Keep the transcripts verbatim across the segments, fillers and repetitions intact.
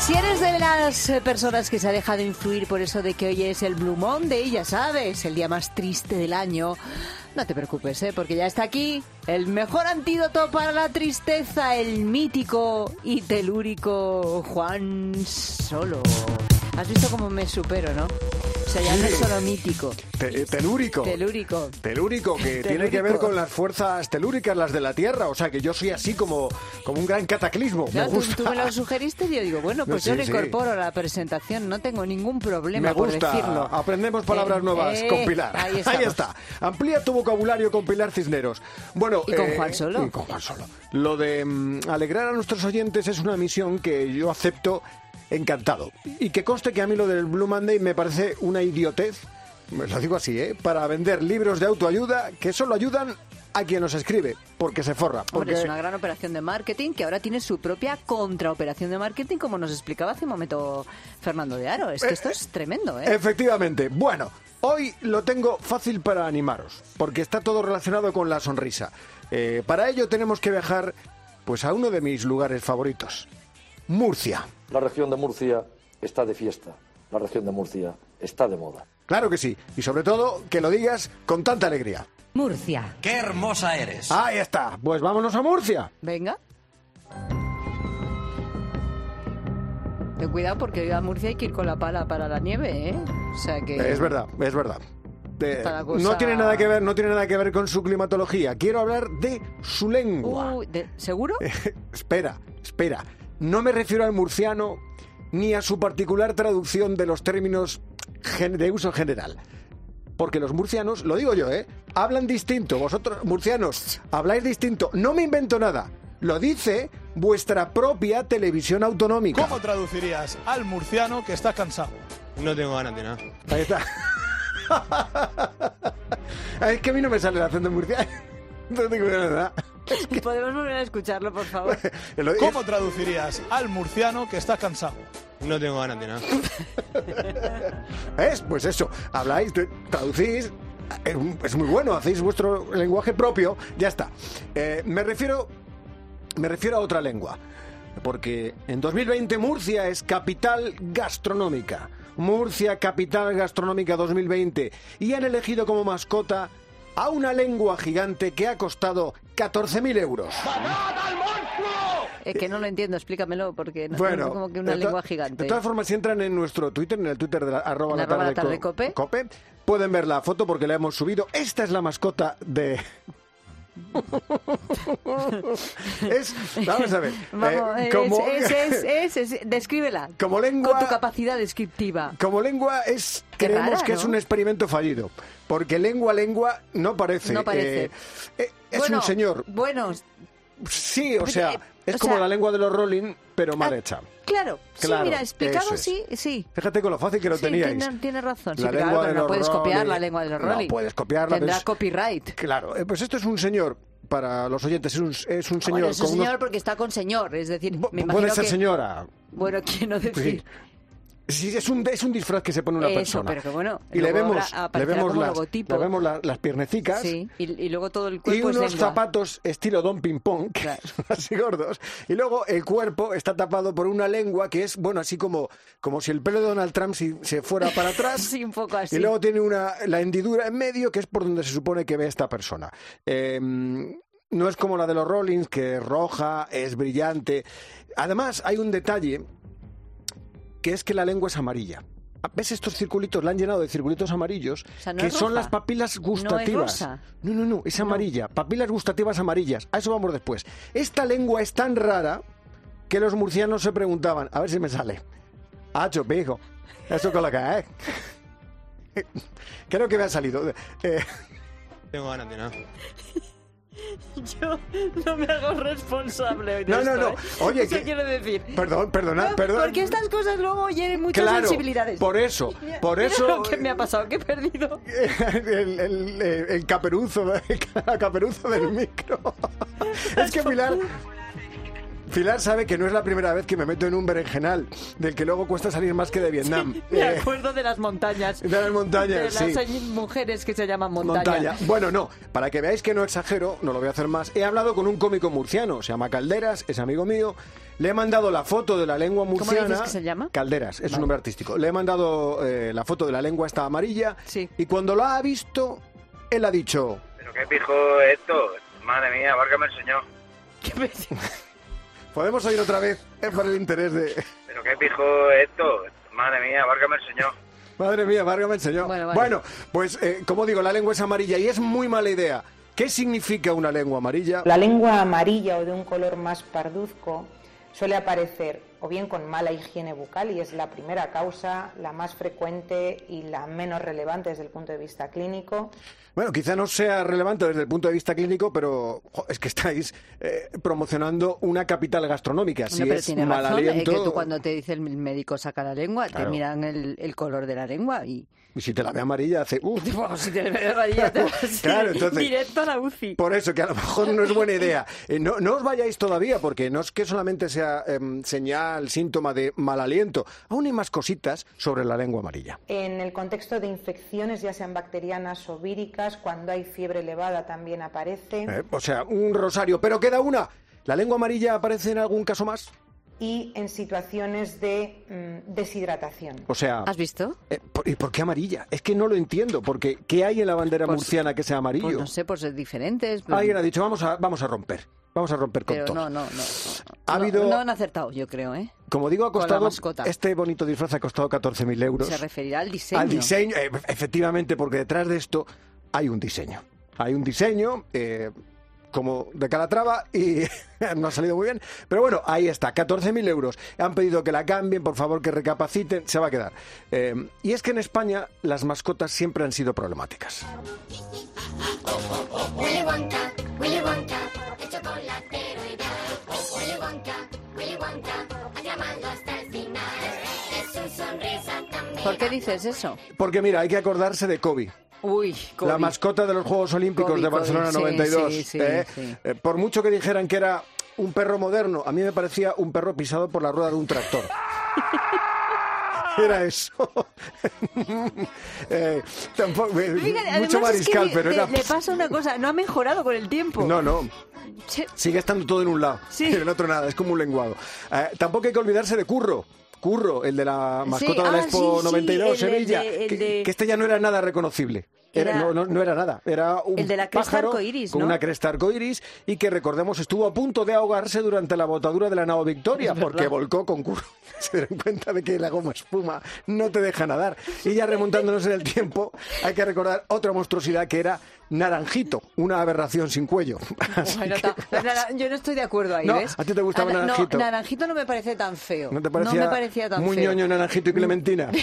Si eres de las personas que se ha dejado influir por eso de que hoy es el Blue Monday, ya sabes, el día más triste del año, no te preocupes, ¿eh? Porque ya está aquí el mejor antídoto para la tristeza, el mítico y telúrico Juan Solo. ¿Has visto cómo me supero, no? O sea, ya no es solo mítico. Te, telúrico. Telúrico. Telúrico, que Telúrico. tiene que ver con las fuerzas telúricas, las de la Tierra. O sea, que yo soy así como, como un gran cataclismo. No, me tú, gusta. tú me lo sugeriste y yo digo, bueno, pues No, yo sí, lo sí. incorporo a la presentación. No tengo ningún problema Me gusta. por decirlo. Aprendemos palabras Eh, nuevas eh, con Pilar. ahí Ahí estamos. está. Amplía tu vocabulario con Pilar Cisneros. Bueno, ¿Y con eh, Juan Solo? Y con Juan Solo. Lo de mm, alegrar a nuestros oyentes es una misión que yo acepto encantado. Y que conste que a mí lo del Blue Monday me parece una idiotez. Pues lo digo así, ¿eh? Para vender libros de autoayuda que solo ayudan a quien los escribe, porque se forra. Porque... Hombre, es una gran operación de marketing que ahora tiene su propia contraoperación de marketing, como nos explicaba hace un momento Fernando de Aro. Es que Eh, esto es tremendo, ¿eh? Efectivamente. Bueno, hoy lo tengo fácil para animaros, porque está todo relacionado con la sonrisa. Eh, para ello tenemos que viajar pues a uno de mis lugares favoritos, Murcia. La región de Murcia está de fiesta. La región de Murcia está de moda. Claro que sí, y sobre todo que lo digas con tanta alegría. Murcia. ¡Qué hermosa eres! Ahí está, pues vámonos a Murcia. Venga. Ten cuidado porque hoy a Murcia hay que ir con la pala para la nieve, ¿eh? O sea que... Es verdad, es verdad. De- Está la cosa- No tiene nada que ver, no tiene nada que ver con su climatología. Quiero hablar de su lengua. Uy, de- ¿seguro? espera, espera. No me refiero al murciano ni a su particular traducción de los términos gen- de uso general. Porque los murcianos, lo digo yo, ¿eh? Hablan distinto. Vosotros, murcianos, habláis distinto. No me invento nada. Lo dice vuestra propia televisión autonómica. ¿Cómo traducirías al murciano que está cansado? No tengo ganas de nada. Ahí está. Es que a mí no me sale el acento murciano. No tengo nada. ¿Podemos volver a escucharlo, por favor? Lo- ¿Cómo traducirías al murciano que está cansado? No tengo ganas de nada. ¿Es? Pues eso, habláis, te- traducís, es, un- es muy bueno, hacéis vuestro lenguaje propio, ya está. Eh, me refiero, me refiero a otra lengua, porque en dos mil veinte Murcia es capital gastronómica. Murcia, capital gastronómica dos mil veinte. Y han elegido como mascota a una lengua gigante que ha costado catorce mil euros. Es que no lo entiendo, explícamelo, porque no Bueno, es como que una de to- lengua gigante. De todas formas, si entran en nuestro Twitter, en el Twitter de la, arroba En la arroba tarde, la tarde co- cope. cope, pueden ver la foto porque la hemos subido. Esta es la mascota de... es, vamos a ver, Vamos, eh, es, como, es, es, es, es- descríbela. como lengua, Con tu capacidad descriptiva. como lengua es, Qué creemos rara, que es ¿no? un experimento fallido, porque lengua, lengua no parece. No parece. eh, eh, es Bueno, un señor, Bueno, sí, o Oye, sea, eh, es o como sea- la lengua de los Rolling, pero mal ah, hecha. Claro, Claro, sí, mira, explicado eso es. sí, sí. Fíjate con lo fácil que lo Sí, teníais. tiene, tiene razón. Sí, La claro, lengua pero de no los puedes copiar Rolling. la lengua de los No Rolling. puedes copiarla, Tendrá pero es- copyright. Claro, eh, pues esto es un señor, para los oyentes, es un, es un señor Bueno, es un con unos- señor porque está con señor, es decir, Bu- me puede imagino ser que... señora. Bueno, quiero decir... Sí, es un, es un disfraz que se pone una Eso, persona. pero que bueno, Y le luego vemos, habrá- le aparecerá vemos, como las, logotipo. le vemos la- las piernecicas Sí, y, y luego todo el y cuerpo es unos lengua. zapatos estilo Don Ping Pong, que Claro. son así gordos. Y luego el cuerpo está tapado por una lengua que es, bueno, así como, como si el pelo de Donald Trump si, se fuera para atrás. Sí, un poco así. Y luego tiene una, la hendidura en medio, que es por donde se supone que ve esta persona. Eh, no es como la de los Rollins, que es roja, es brillante. Además, hay un detalle, que es que la lengua es amarilla. ¿Ves estos circulitos? La han llenado de circulitos amarillos, O sea, no que es son roja. las papilas No es gustativas. rosa. No, no, no, es amarilla. Papilas gustativas amarillas. A eso vamos después. Esta lengua es tan rara que los murcianos se preguntaban, a ver si me sale. Hacho, pijo. Eso con la que es. Creo que me ha salido. Eh, Tengo ganas de nada. Yo no me hago responsable hoy de No, no, esto, no. ¿eh? Oye, Eso que- quiero decir. perdón, perdona, No, perdón. Porque estas cosas luego hieren muchas Claro, sensibilidades. por eso, Mira, por mira eso- lo que me ha pasado, que he perdido. el, el, el- el caperuzo, el caperuzo del micro. Es que Pilar... Pilar sabe que no es la primera vez que me meto en un berenjenal, del que luego cuesta salir más que de Vietnam. Me Eh, acuerdo de las montañas. de las montañas, De las sí. mujeres que se llaman montaña. Montaña. Bueno, no, para que veáis que no exagero, no lo voy a hacer más. He hablado con un cómico murciano, se llama Calderas, es amigo mío. Le he mandado la foto de la lengua ¿Cómo murciana. dices que se llama? Calderas, es Vale. un nombre artístico. Le he mandado eh, la foto de la lengua esta amarilla. Sí. Y cuando lo ha visto, él ha dicho... ¿Pero qué pijo es esto? Madre mía, Vargas me enseñó. ¿Qué me- ¿Podemos oír otra vez? Es por el interés de... ¿Pero qué pijo es esto? Madre mía, Vargas me enseñó. Madre mía, Vargas me enseñó. Bueno, vale. pues eh, como digo, la lengua es amarilla y es muy mala idea. ¿Qué significa una lengua amarilla? La lengua amarilla o de un color más parduzco suele aparecer o bien con mala higiene bucal, y es la primera causa, la más frecuente y la menos relevante desde el punto de vista clínico. Bueno, quizá no sea relevante desde el punto de vista clínico, pero jo, es que estáis eh, promocionando una capital gastronómica. Si No, pero es tiene mal razón, eh, aliento, que tú cuando te dice el médico saca la lengua, Claro. te miran el, el color de la lengua y... y si te la ve amarilla, hace... uf. Bueno, si te ve amarilla, te vas Claro, entonces- directo a la U C I. Por eso, que a lo mejor no es buena idea. Eh, no, no os vayáis todavía, porque no es que solamente sea em, señal, síntoma de mal aliento. Aún hay más cositas sobre la lengua amarilla. En el contexto de infecciones, ya sean bacterianas o víricas, cuando hay fiebre elevada también aparece. Eh, o sea, un rosario. Pero queda una. ¿La lengua amarilla aparece en algún caso más? Y en situaciones de mm, deshidratación. O sea... ¿Has visto? eh, por- ¿Y por qué amarilla? Es que no lo entiendo, porque ¿qué hay en la bandera Pues- murciana que sea amarillo? Pues no sé, por ser diferentes. pero- Alguien ha dicho, vamos a, vamos a romper. Vamos a romper con Pero todo. no, no, no. no. Ha No- habido- no han acertado, yo creo, ¿eh? Como digo, ha Con la costado... mascota. Este bonito disfraz ha costado catorce mil euros. Se referirá al diseño. Al diseño, eh, efectivamente, porque detrás de esto hay un diseño. Hay un diseño... eh, como de Calatrava y no ha salido muy bien. Pero bueno, ahí está, catorce mil euros. Han pedido que la cambien, por favor, que recapaciten, se va a quedar. Eh, y es que en España las mascotas siempre han sido problemáticas. Willy Wonka, Willy Wonka, el chocolatero ideal. Willy Wonka, Willy Wonka, aclamando hasta el final. Es su sonrisa también. ¿Por qué dices eso? Porque mira, hay que acordarse de Kobe. Uy, La COVID. mascota de los Juegos Olímpicos Kobe, de Barcelona Kobe, sí, noventa y dos. sí, sí, ¿eh? sí. Eh, por mucho que dijeran que era un perro moderno, a mí me parecía un perro pisado por la rueda de un tractor. Era eso. eh, tampoco, eh, Fíjate, mucho además es que mariscal, le, pero le- era... le pasa una cosa, no ha mejorado con el tiempo. No, no. Che, Sigue estando todo en un lado Sí. y en el otro nada, es como un lenguado. Eh, tampoco hay que olvidarse de Curro. Curro, el de la mascota Sí, de la ah, Expo sí, sí, noventa y dos, el de- Sevilla. el de- que, el de- que este ya no era nada reconocible. Era, Era- no, no, no era nada. Era un El de la cresta pájaro arcoíris, con ¿no? una cresta arcoíris y que, recordemos, estuvo a punto de ahogarse durante la botadura de la nao Victoria Es verdad. porque volcó con Curro. Se dieron cuenta de que la goma espuma no te deja nadar. Y ya remontándonos en el tiempo, hay que recordar otra monstruosidad que era Naranjito, una aberración sin cuello. Así bueno, que- ta- nara- yo no estoy de acuerdo ahí, No, ¿ves? ¿a ti te gustaba Ana- Naranjito? No, Naranjito no me parece tan feo. ¿No te parecía, No me parecía tan muy feo. ñoño Naranjito y Clementina?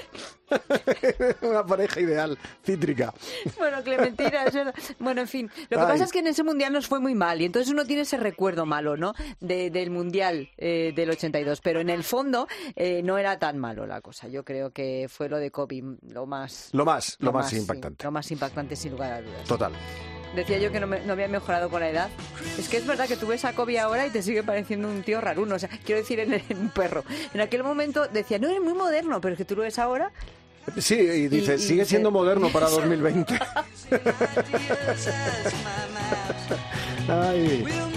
Una pareja ideal, cítrica. Bueno, Clementina, es verdad. Bueno, en fin. Lo que Ay. pasa es que en ese mundial nos fue muy mal y entonces uno tiene ese recuerdo malo, ¿no? De- del mundial eh, del ochenta y dos. Pero en el fondo eh, no era tan malo la cosa. Yo creo que fue lo de Kobe lo más. Lo más, lo, más, sí, impactante. lo más impactante, sin lugar a dudas. Total. Decía yo que no, me- no había mejorado con la edad. Es que es verdad que tú ves a Kobe ahora y te sigue pareciendo un tío raruno. O sea, quiero decir, en, en un perro. En aquel momento decía, no, eres muy moderno, pero es que tú lo ves ahora. Sí, y dice, Y- y sigue dice- siendo moderno para dos mil veinte. Ay.